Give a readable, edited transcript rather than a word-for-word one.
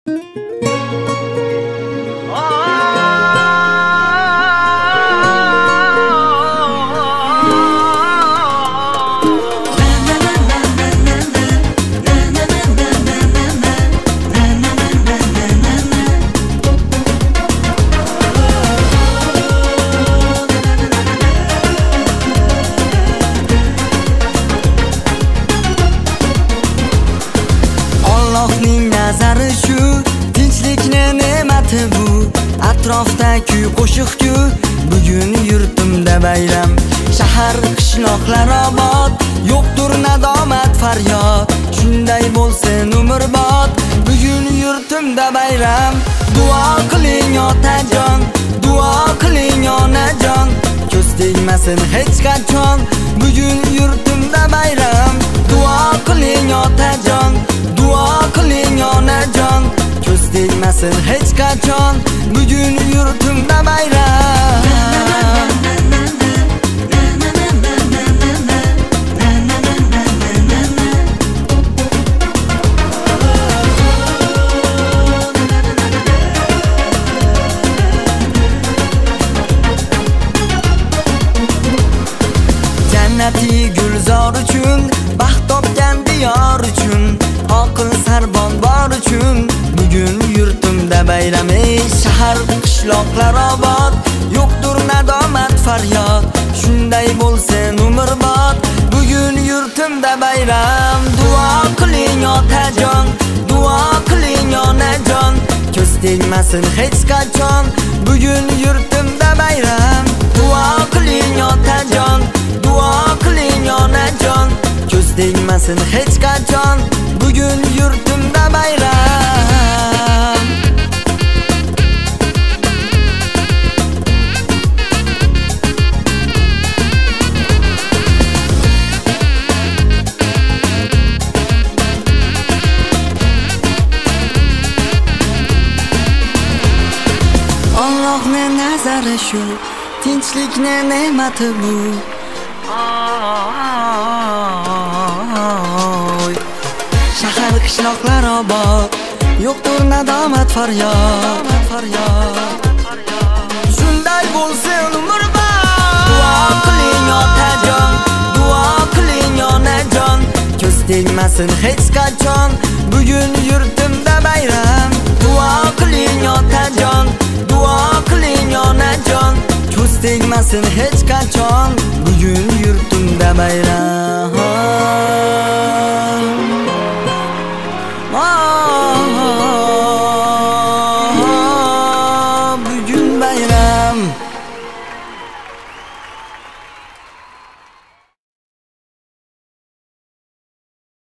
Allohning nazari shu, tinchlikni ne'mati bu. Atrofda kuy qo'shiq-ku, bugun yurtimda bayram. Shahar qishloqlar obod, yo'qdir nadomat faryod. Shunday bo'lsin umrbod, bugun yurtimda bayram. Duo qiling otajon, duo qiling onajon, ko'z tegmasin hech qachon, bugun yurtimda bayram. Duo qiling otajon, duo qiling onajon, ko'z tegmasin hech qachon, bugun yurtimda bayram. Jannati gulzor uchun, baxt topgan diyor uchun, oqil sarbon bor uchun, bugun yurtimda bayram. Shahar qishloqlar obod, yo'qdir nadomat faryod. Shunday bo'lsin umrbod, bugun yurtimda bayram. Duo qiling otajon, duo qiling onajon, ko'z tegmasin hech qachon, bugun yurtimda bayram. Duo qiling otajon, duo qiling onajon, ko'z tegmasin hech qachon, bugun yurtimda bayram. Allohning nazari shu, tinchlikni ne'mati bu. Shahar qishloqlar obod, yo'qdir nadomat faryod. Shunday bo'lsin umrbod. Duo qiling otajon, duo qiling onajon, ko'z tegmasin hech qachon, bugun yurtimda bayram. Duo qiling otajon, duo qiling onajon, ko'z tegmasin hech qachon, bugun yurtimda bayram.